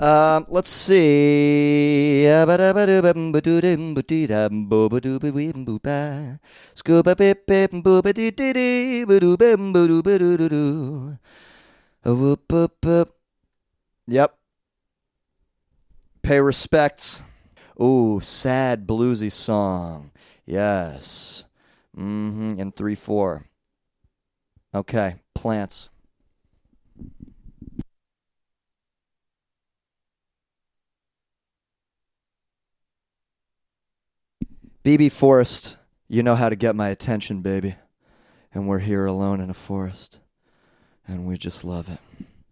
Let's see. Yep. Pay respects. Ooh, sad bluesy song. Yes. In 3/4. Okay, plants. BB Forrest, you know how to get my attention, baby. And we're here alone in a forest. And we just love it.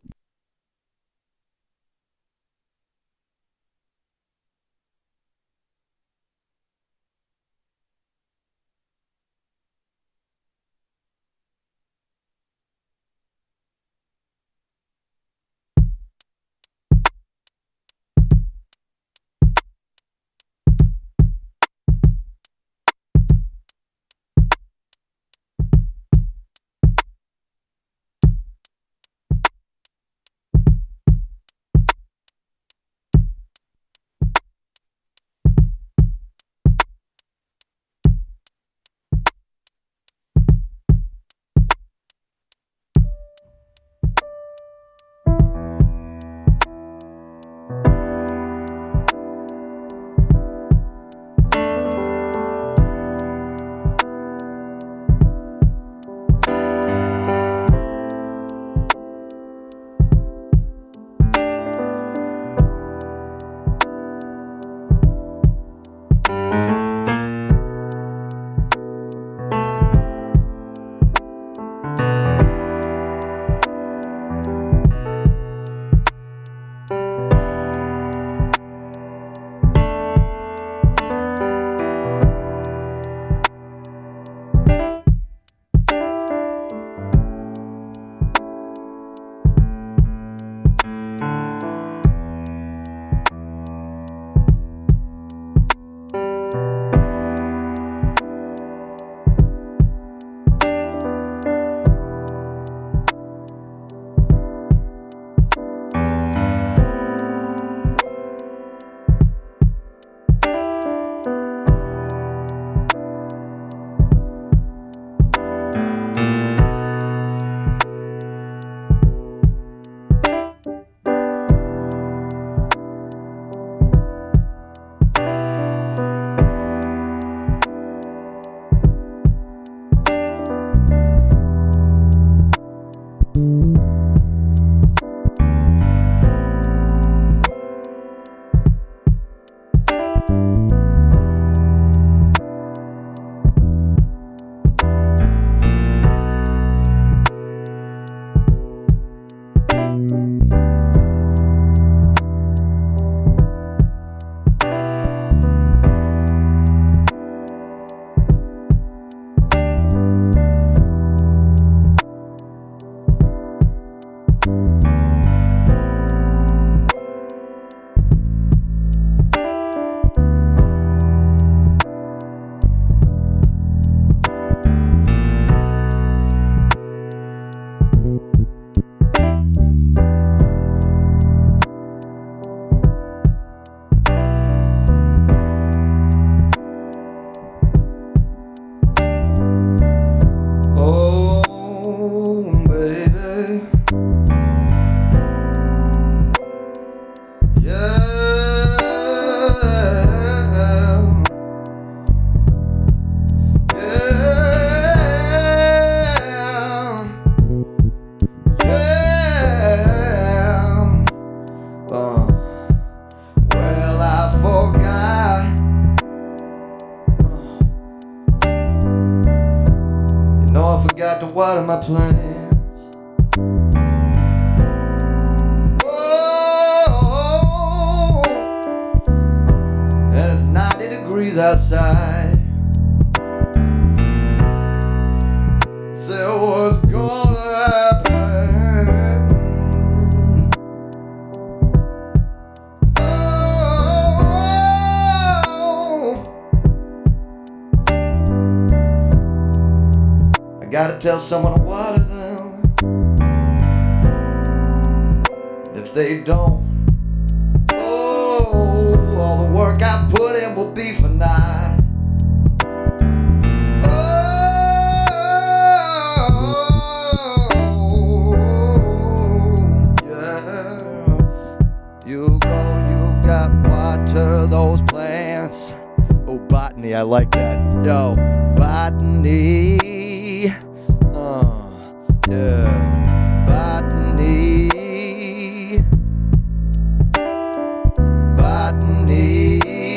To water my plants. Oh, and it's 90 degrees outside. So what's gonna happen? Gotta tell someone to water them. And if they don't, be for night. Those plants. Oh, botany, I like that. Yo, botany. Yeah. Botany. Botany.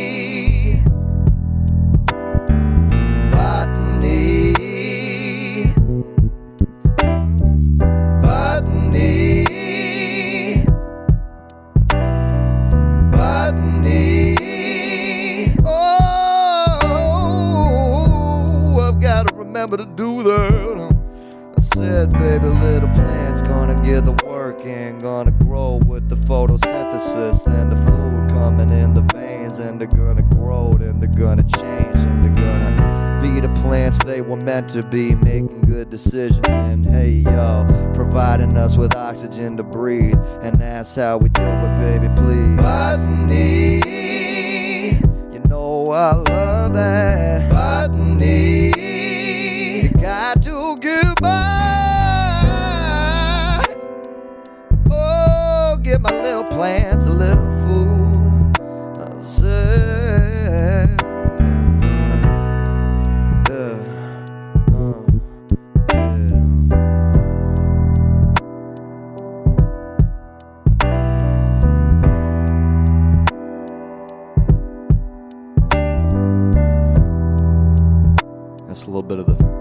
Botany. Botany. Botany. Remember to do that. I said, baby, little plant's gonna get the work in, gonna grow with the photosynthesis and the food coming in the veins, and they're gonna grow, and they're gonna change, and they're gonna be the plants they were meant to be, making good decisions, and hey yo, providing us with oxygen to breathe, and that's how we do it, baby, please. Botany, you know I love that. Botany, got to give back. Oh, give my little plants a little food. I said, I'm gonna, That's a little bit of the